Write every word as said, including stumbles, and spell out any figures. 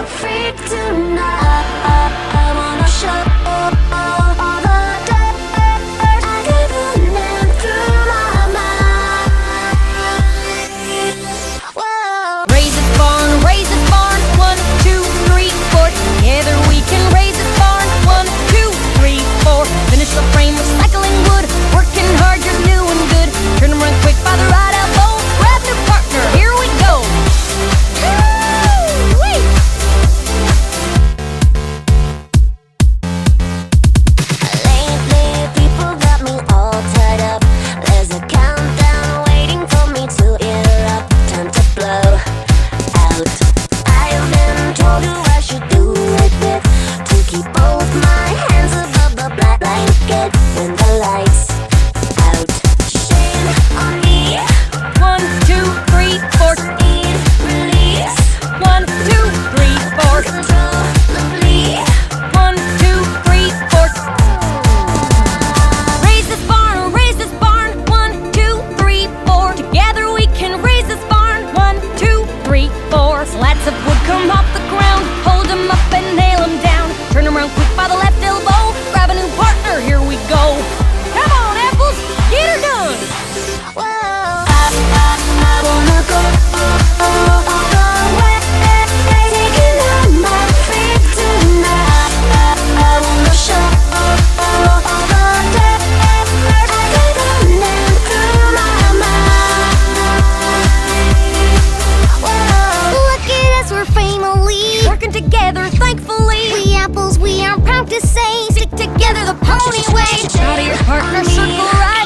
my freak tonight. I wanna show all the dirt I keep running through my mind. Whoa. Raise this barn, raise this barn. One, two, three, four. Together we can raise this barn. One, two, three, four. Finish the frame, recycling wood. Working hard, you're doing good. Turn them run quick by the right elbow. Grab new partner, here we go. Woo-wee. Lately, people got me all tied up. There's a countdown waiting for me to erupt. Time to blow out. I've been told who I should do it with, to keep both my hands above the black blanket when the lights out. Shame on me. One, two, three, four. Need release. One, two, three, four. Controllably. One, two, three, four. Raise this barn, raise this barn. One, two, three, four. Together we can raise this barn. One, two, three, four. Slats of wood come off the ground. Hold them up and nail them down. Turn them around quick by the left elbow. Grab a new partner, here we go. Come on, apples, get her done. Whoa. I, I, I wanna go all the way, taking on my feet tonight. I, I wanna show all the dirt I keep running through my mind. Whoa. Look at us, we're family. Working together, thankfully. We apples, we are proud to say, stick together the pony way. Shout at your partner, circle right.